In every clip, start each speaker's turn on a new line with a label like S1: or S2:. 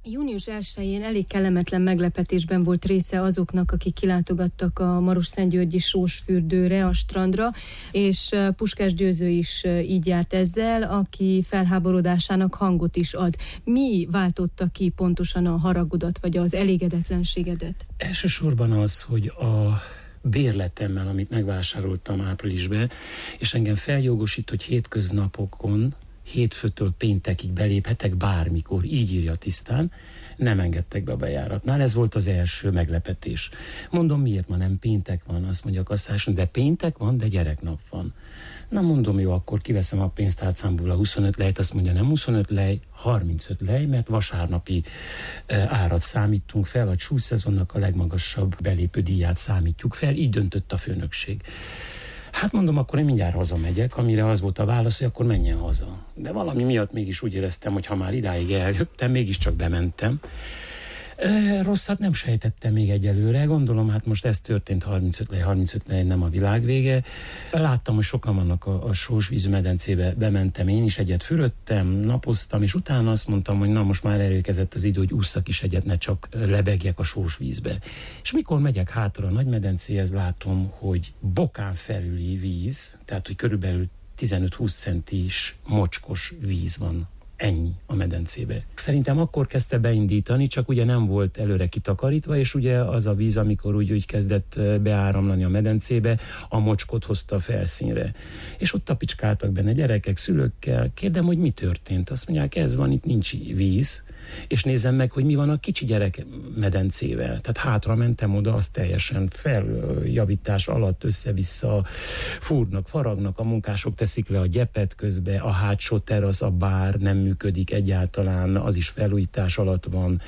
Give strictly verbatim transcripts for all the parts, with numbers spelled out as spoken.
S1: Június elsején elég kellemetlen meglepetésben volt része azoknak, akik kilátogattak a Marosszentgyörgyi sósfürdőre, a strandra, és Puskás Győző is így járt ezzel, aki felháborodásának hangot is ad. Mi váltotta ki pontosan a haragodat, vagy az elégedetlenségedet?
S2: Elsősorban az, hogy a bérletemmel, amit megvásároltam áprilisban, és engem feljogosít, hogy hétköznapokon, hétfőtől péntekig beléphetek bármikor, így írja tisztán, nem engedtek be a bejáratnál. Ez volt az első meglepetés. Mondom, miért ma nem péntek van? Azt mondja a kasszáson, de péntek van, de gyereknap van. Na mondom, jó, akkor kiveszem a pénztárcámból a huszonöt lejt, azt mondja, nem huszonöt lej, harmincöt lej, mert vasárnapi árat számítunk fel, a csúszszezonnak a legmagasabb belépő díját számítjuk fel, így döntött a főnökség. Hát mondom, akkor én mindjárt hazamegyek, amire az volt a válasz, hogy akkor menjen haza. De valami miatt mégis úgy éreztem, hogy ha már idáig eljöttem, mégiscsak bementem. E, rosszat nem sejtettem még egyelőre, gondolom, hát most ez történt, harmincöt lej, harmincöt lej, nem a világ vége. Láttam, hogy sokan vannak a, a sósvízű medencébe, bementem, én is egyet fürödtem, napoztam, és utána azt mondtam, hogy na most már elérkezett az idő, hogy ússzak is egyet, ne csak lebegjek a sósvízbe. És mikor megyek hátra a nagymedencéhez, látom, hogy bokán felüli víz, tehát hogy körülbelül tizenöt-húsz centis mocskos víz van. Ennyi a medencébe. Szerintem akkor kezdte beindítani, csak ugye nem volt előre kitakarítva, és ugye az a víz, amikor úgy, úgy kezdett beáramlani a medencébe, a mocskot hozta a felszínre. És ott tapicskáltak benne gyerekek, szülőkkel. Kérdem, hogy mi történt? Azt mondják, ez van, itt nincs víz. És nézem meg, hogy mi van a kicsi gyerek medencével. Tehát hátra mentem oda, az teljesen feljavítás alatt össze-vissza fúrnak, faragnak, a munkások teszik le a gyepet közbe, a hátsó terasz, a bár nem működik egyáltalán, az is felújítás alatt van.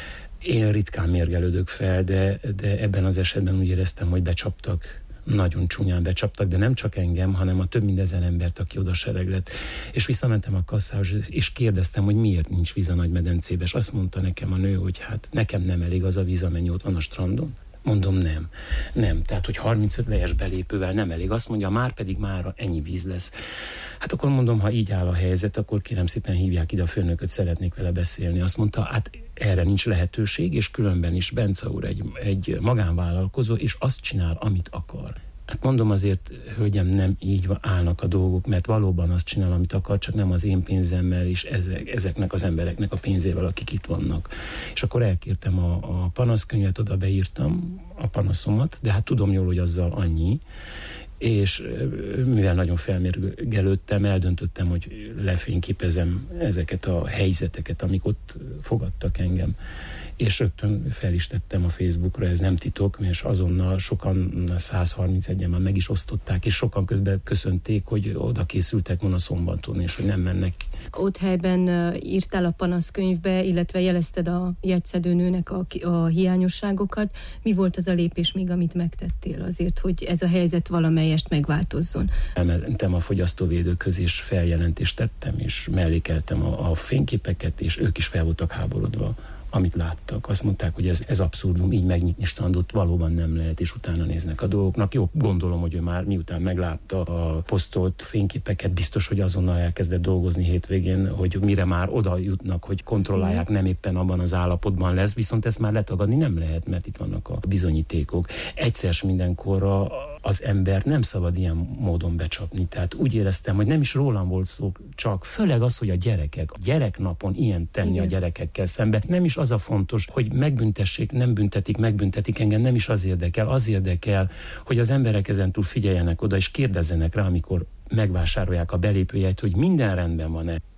S2: Én ritkán mérgelődök fel, de, de ebben az esetben úgy éreztem, hogy becsaptak. Nagyon csúnyán becsaptak, de nem csak engem, hanem a több mint ezer embert, aki oda sereglett. És visszamentem a kasszához, és kérdeztem, hogy miért nincs víz a nagymedencébe, és azt mondta nekem a nő, hogy hát nekem nem elég az a víz, amennyi ott van a strandon. Mondom, nem. Nem. Tehát, hogy harmincöt lejes belépővel nem elég. Azt mondja, már pedig már ennyi víz lesz. Hát akkor mondom, ha így áll a helyzet, akkor kérem szépen hívják ide a főnököt, szeretnék vele beszélni. Azt mondta, hát erre nincs lehetőség, és különben is Bence úr egy, egy magánvállalkozó, és azt csinál, amit akar. Hát mondom, azért, hölgyem, nem így állnak a dolgok, mert valóban azt csinál, amit akar, csak nem az én pénzemmel, és ezek, ezeknek az embereknek a pénzével, akik itt vannak. És akkor elkértem a, a panaszkönyvet, oda beírtam a panaszomat, de hát tudom jól, hogy azzal annyi, és mivel nagyon felmérgelődtem, eldöntöttem, hogy lefényképezem ezeket a helyzeteket, amik ott fogadtak engem. És rögtön fel is tettem a Facebookra, ez nem titok, és azonnal sokan, száz harmincegyen már meg is osztották, és sokan közben köszönték, hogy oda készültek volna szombaton, és hogy nem mennek.
S1: Ott helyben írtál a panaszkönyvbe, illetve jelezted a jegyszedőnőnek a, a hiányosságokat. Mi volt az a lépés még, amit megtettél azért, hogy ez a helyzet valamelyest megváltozzon?
S2: Elmentem a fogyasztóvédőkhöz, és feljelentést tettem, és mellékeltem a, a fényképeket, és ők is fel voltak háborodva, amit láttak. Azt mondták, hogy ez, ez abszurdum, így megnyitni strandot valóban nem lehet, és utána néznek a dolgoknak. Jó, gondolom, hogy ő már miután meglátta a posztolt fényképeket, biztos, hogy azonnal elkezdett dolgozni hétvégén, hogy mire már oda jutnak, hogy kontrollálják, nem éppen abban az állapotban lesz, viszont ezt már letagadni nem lehet, mert itt vannak a bizonyítékok. Egyszer mindenkorra az embert nem szabad ilyen módon becsapni. Tehát úgy éreztem, hogy nem is rólam volt szó, csak főleg az, hogy a gyerekek, a gyereknapon ilyen tenni igen. A gyerekekkel szemben. Nem is az a fontos, hogy megbüntessék, nem büntetik, megbüntetik, engem nem is az érdekel, az érdekel, hogy az emberek ezentúl figyeljenek oda, és kérdezzenek rá, amikor megvásárolják a belépőjegyet, hogy minden rendben van-e.